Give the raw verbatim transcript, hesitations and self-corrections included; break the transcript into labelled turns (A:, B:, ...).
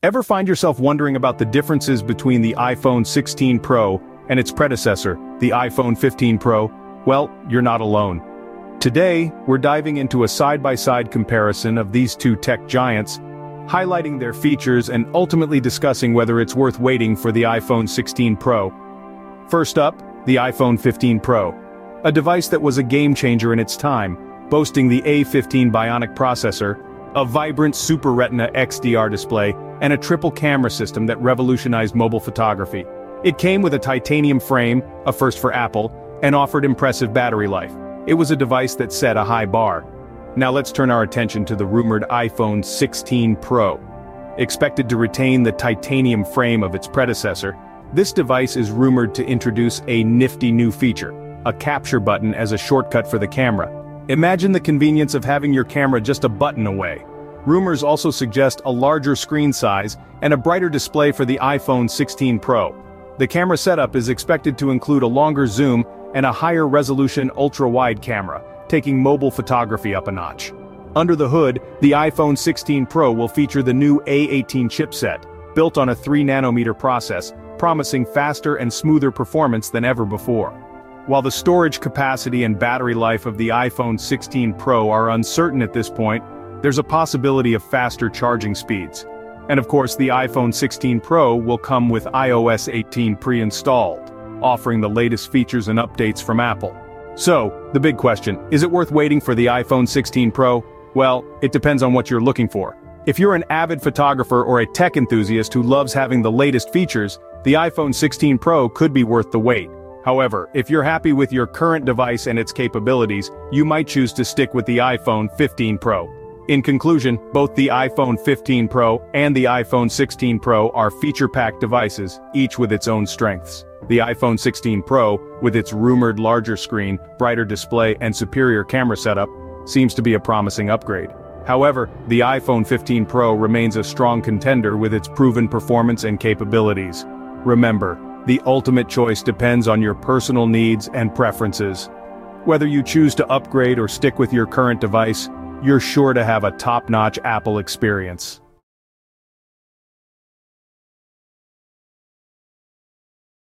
A: Ever find yourself wondering about the differences between the iPhone sixteen Pro and its predecessor, the iPhone fifteen Pro? Well, you're not alone. Today, we're diving into a side-by-side comparison of these two tech giants, highlighting their features and ultimately discussing whether it's worth waiting for the iPhone sixteen Pro. First up, the iPhone fifteen Pro. A device that was a game-changer in its time, boasting the A fifteen Bionic processor, a vibrant Super Retina X D R display, and a triple camera system that revolutionized mobile photography. It came with a titanium frame, a first for Apple, and offered impressive battery life. It was a device that set a high bar. Now let's turn our attention to the rumored iPhone sixteen Pro. Expected to retain the titanium frame of its predecessor, this device is rumored to introduce a nifty new feature, a capture button as a shortcut for the camera. Imagine the convenience of having your camera just a button away. Rumors also suggest a larger screen size and a brighter display for the iPhone sixteen Pro. The camera setup is expected to include a longer zoom and a higher resolution ultra-wide camera, taking mobile photography up a notch. Under the hood, the iPhone sixteen Pro will feature the new A eighteen chipset, built on a three nanometer process, promising faster and smoother performance than ever before. While the storage capacity and battery life of the iPhone sixteen Pro are uncertain at this point, there's a possibility of faster charging speeds. And of course, the iPhone sixteen Pro will come with i O S eighteen pre-installed, offering the latest features and updates from Apple. So, the big question, is it worth waiting for the iPhone sixteen Pro? Well, it depends on what you're looking for. If you're an avid photographer or a tech enthusiast who loves having the latest features, the iPhone sixteen Pro could be worth the wait. However, if you're happy with your current device and its capabilities, you might choose to stick with the iPhone fifteen Pro. In conclusion, both the iPhone fifteen Pro and the iPhone sixteen Pro are feature-packed devices, each with its own strengths. The iPhone sixteen Pro, with its rumored larger screen, brighter display, and superior camera setup, seems to be a promising upgrade. However, the iPhone fifteen Pro remains a strong contender with its proven performance and capabilities. Remember, the ultimate choice depends on your personal needs and preferences. Whether you choose to upgrade or stick with your current device, you're sure to have a top-notch Apple experience.